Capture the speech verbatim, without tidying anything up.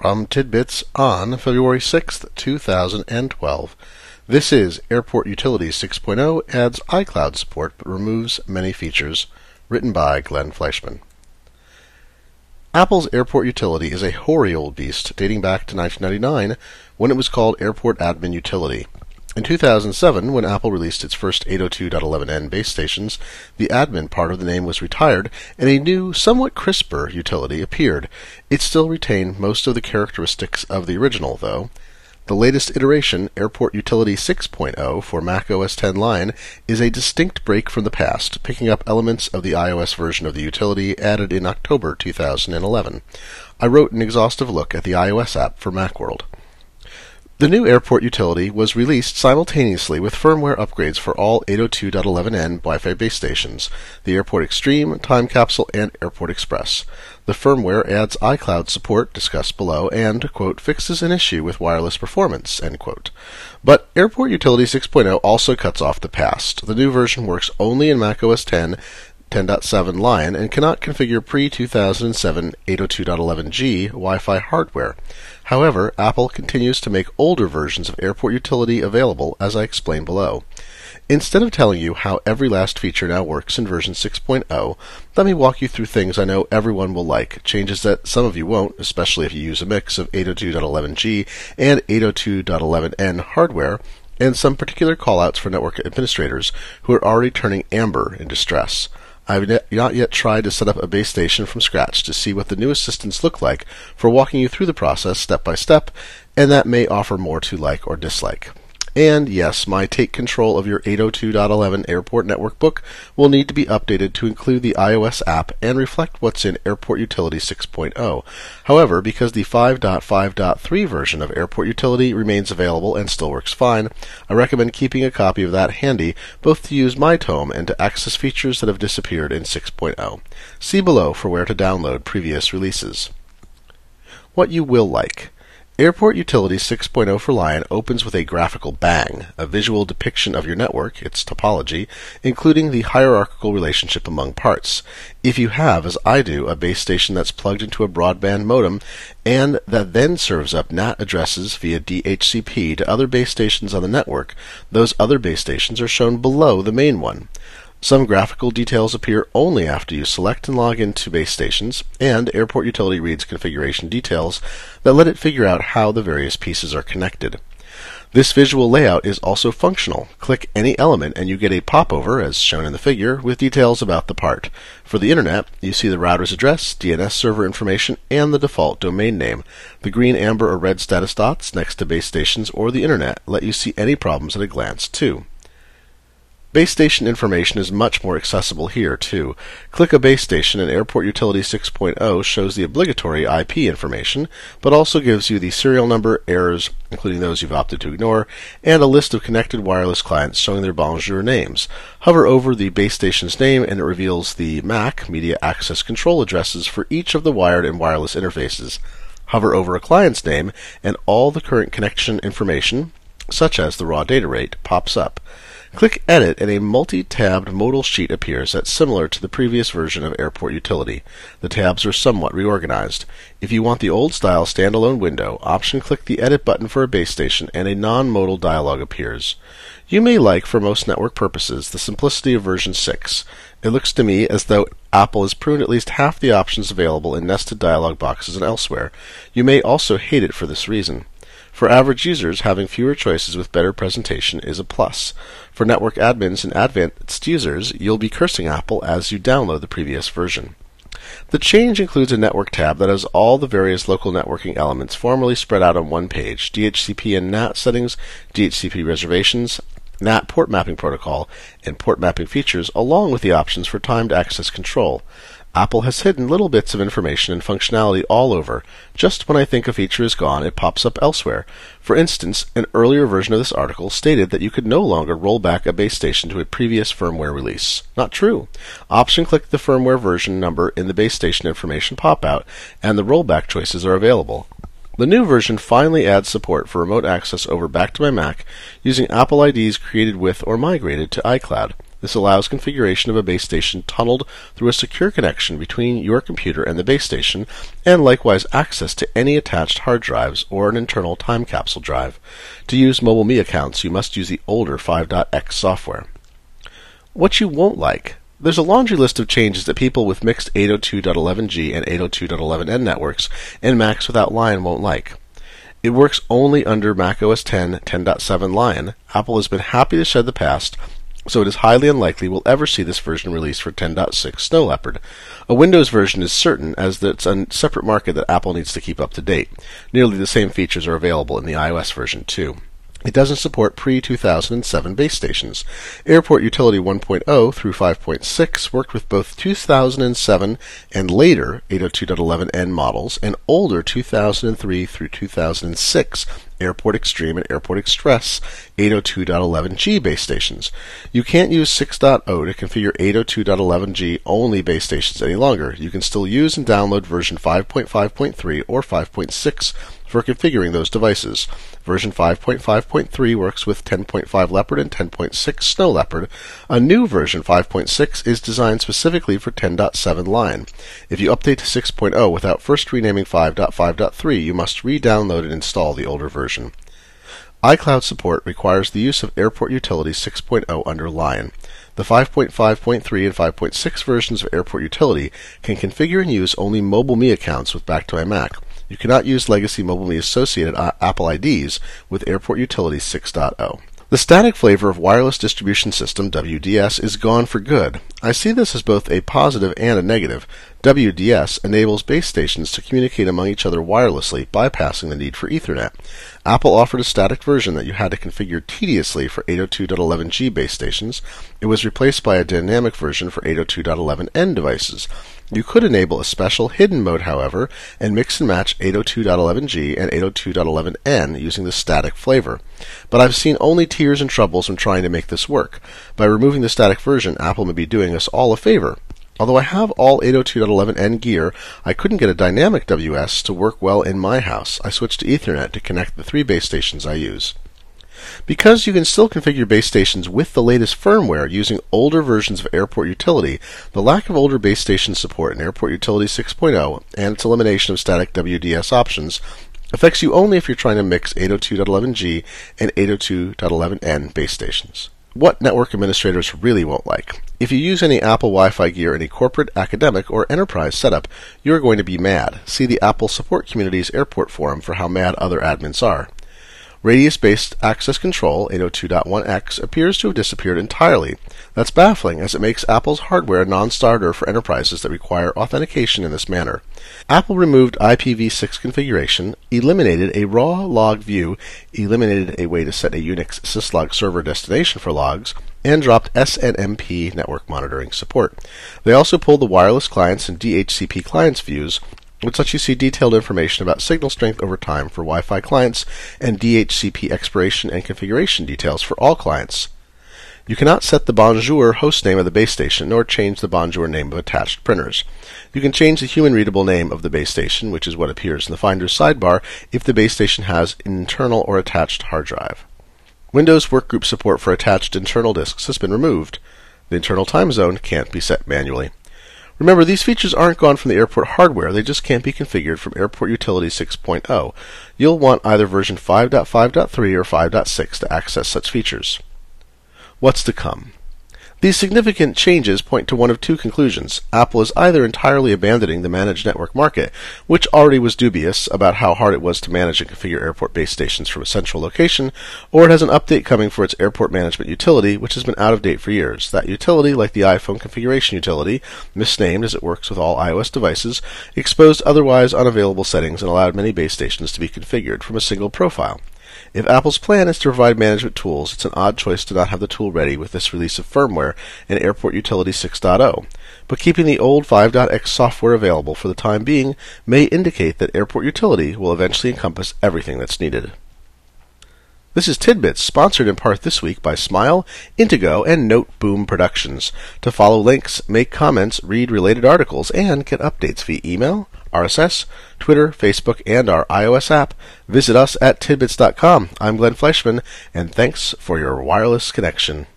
from Tidbits on February sixth, two thousand twelve. This is Airport Utilities six point oh adds iCloud support but removes many features, written by Glenn Fleischman. Apple's Airport Utility is a hoary old beast dating back to nineteen ninety-nine when it was called Airport Admin Utility. In two thousand seven, when Apple released its first eight oh two dot eleven n base stations, the admin part of the name was retired, and a new, somewhat crisper utility appeared. It still retained most of the characteristics of the original, though. The latest iteration, Airport Utility six point oh for Mac O S X Lion, is a distinct break from the past, picking up elements of the iOS version of the utility added in October two thousand eleven. I wrote an exhaustive look at the iOS app for Macworld. The new Airport Utility was released simultaneously with firmware upgrades for all eight oh two dot eleven n Wi-Fi base stations, the Airport Extreme, Time Capsule, and Airport Express. The firmware adds iCloud support, discussed below, and, quote, fixes an issue with wireless performance, end quote. But Airport Utility six point oh also cuts off the past. The new version works only in Mac O S X, ten point seven Lion, and cannot configure pre two thousand seven eight oh two dot eleven g Wi-Fi hardware. However, Apple continues to make older versions of Airport Utility available, as I explain below. Instead of telling you how every last feature now works in version six point oh, let me walk you through things I know everyone will like, changes that some of you won't, especially if you use a mix of eight oh two dot eleven g and eight oh two dot eleven n hardware, and some particular callouts for network administrators who are already turning amber in distress. I've not yet tried to set up a base station from scratch to see what the new assistants look like for walking you through the process step by step, and that may offer more to like or dislike. And yes, my Take Control of Your eight oh two dot eleven Airport Network book will need to be updated to include the iOS app and reflect what's in Airport Utility six point oh. However, because the five point five point three version of Airport Utility remains available and still works fine, I recommend keeping a copy of that handy, both to use my tome and to access features that have disappeared in six point oh. See below for where to download previous releases. What you will like. Airport Utility six point oh for Lion opens with a graphical bang, a visual depiction of your network, its topology, including the hierarchical relationship among parts. If you have, as I do, a base station that's plugged into a broadband modem, and that then serves up N A T addresses via D H C P to other base stations on the network, those other base stations are shown below the main one. Some graphical details appear only after you select and log into base stations, and Airport Utility reads configuration details that let it figure out how the various pieces are connected. This visual layout is also functional. Click any element and you get a popover, as shown in the figure, with details about the part. For the Internet, you see the router's address, D N S server information, and the default domain name. The green, amber, or red status dots next to base stations or the Internet let you see any problems at a glance, too. Base station information is much more accessible here, too. Click a base station and Airport Utility six point oh shows the obligatory I P information, but also gives you the serial number, errors, including those you've opted to ignore, and a list of connected wireless clients showing their bonjour names. Hover over the base station's name and it reveals the M A C, Media Access Control addresses, for each of the wired and wireless interfaces. Hover over a client's name and all the current connection information, such as the raw data rate, pops up. Click Edit and a multi-tabbed modal sheet appears that's similar to the previous version of Airport Utility. The tabs are somewhat reorganized. If you want the old-style standalone window, option-click the Edit button for a base station and a non-modal dialog appears. You may like, for most network purposes, the simplicity of version six. It looks to me as though Apple has pruned at least half the options available in nested dialog boxes and elsewhere. You may also hate it for this reason. For average users, having fewer choices with better presentation is a plus. For network admins and advanced users, you'll be cursing Apple as you download the previous version. The change includes a network tab that has all the various local networking elements formally spread out on one page: D H C P and N A T settings, D H C P reservations, N A T port mapping protocol, and port mapping features, along with the options for timed access control. Apple has hidden little bits of information and functionality all over. Just when I think a feature is gone, it pops up elsewhere. For instance, an earlier version of this article stated that you could no longer roll back a base station to a previous firmware release. Not true. Option-click the firmware version number in the base station information pop-out, and the rollback choices are available. The new version finally adds support for remote access over Back to My Mac using Apple I Ds created with or migrated to iCloud. This allows configuration of a base station tunneled through a secure connection between your computer and the base station, and likewise access to any attached hard drives or an internal time capsule drive. To use MobileMe accounts, you must use the older five dot x software. What you won't like. There's a laundry list of changes that people with mixed eight oh two dot eleven G and eight oh two dot eleven N networks and Macs without Lion won't like. It works only under macOS ten ten point seven Lion. Apple has been happy to shed the past, so it is highly unlikely we'll ever see this version released for ten point six Snow Leopard. A Windows version is certain, as it's a separate market that Apple needs to keep up to date. Nearly the same features are available in the iOS version too. It doesn't support pre two thousand seven base stations. Airport Utility one point oh through five point six worked with both two thousand seven and later eight oh two dot eleven N models and older two thousand three through two thousand six Airport Extreme and Airport Express eight oh two dot eleven G base stations. You can't use six point oh to configure eight oh two dot eleven G only base stations any longer. You can still use and download version five point five point three or five point six for configuring those devices. Version five point five point three works with ten point five Leopard and ten point six Snow Leopard. A new version five point six is designed specifically for ten point seven Lion. If you update to six point oh without first renaming five point five point three, you must re-download and install the older version. iCloud support requires the use of Airport Utility six point oh under Lion. The five point five point three and five point six versions of Airport Utility can configure and use only MobileMe accounts with Back to iMac. You cannot use legacy MobileMe associated Apple I Ds with Airport Utility six point oh. The static flavor of Wireless Distribution System W D S is gone for good. I see this as both a positive and a negative. W D S enables base stations to communicate among each other wirelessly, bypassing the need for Ethernet. Apple offered a static version that you had to configure tediously for eight oh two dot eleven G base stations. It was replaced by a dynamic version for eight oh two dot eleven N devices. You could enable a special hidden mode, however, and mix and match eight oh two dot eleven G and eight oh two dot eleven N using the static flavor. But I've seen only tears and troubles when trying to make this work. By removing the static version, Apple may be doing us all a favor. Although I have all eight oh two dot eleven N gear, I couldn't get a dynamic W S to work well in my house. I switched to Ethernet to connect the three base stations I use. Because you can still configure base stations with the latest firmware using older versions of Airport Utility, the lack of older base station support in Airport Utility six point oh and its elimination of static W D S options affects you only if you're trying to mix eight oh two dot eleven G and eight oh two dot eleven N base stations. What network administrators really won't like. If you use any Apple Wi-Fi gear in a corporate, academic, or enterprise setup, you're going to be mad. See the Apple Support Community's Airport Forum for how mad other admins are. Radius-based access control, eight oh two dot one X, appears to have disappeared entirely. That's baffling, as it makes Apple's hardware a non-starter for enterprises that require authentication in this manner. Apple removed I P v six configuration, eliminated a raw log view, eliminated a way to set a Unix syslog server destination for logs, and dropped S N M P network monitoring support. They also pulled the wireless clients and D H C P clients views, which lets you see detailed information about signal strength over time for Wi-Fi clients and D H C P expiration and configuration details for all clients. You cannot set the Bonjour hostname of the base station, nor change the Bonjour name of attached printers. You can change the human-readable name of the base station, which is what appears in the Finder's sidebar, if the base station has an internal or attached hard drive. Windows Workgroup support for attached internal disks has been removed. The internal time zone can't be set manually. Remember, these features aren't gone from the Airport hardware, they just can't be configured from Airport Utility six point oh. You'll want either version five point five point three or five point six to access such features. What's to come? These significant changes point to one of two conclusions. Apple is either entirely abandoning the managed network market, which already was dubious about how hard it was to manage and configure airport base stations from a central location, or it has an update coming for its airport management utility, which has been out of date for years. That utility, like the iPhone configuration utility, misnamed as it works with all iOS devices, exposed otherwise unavailable settings and allowed many base stations to be configured from a single profile. If Apple's plan is to provide management tools, it's an odd choice to not have the tool ready with this release of firmware in Airport Utility six point oh. But keeping the old five point x software available for the time being may indicate that Airport Utility will eventually encompass everything that's needed. This is Tidbits, sponsored in part this week by Smile, Intego, and NoteBoom Productions. To follow links, make comments, read related articles, and get updates via email, R S S, Twitter, Facebook, and our iOS app, visit us at tidbits dot com. I'm Glenn Fleischman, and thanks for your wireless connection.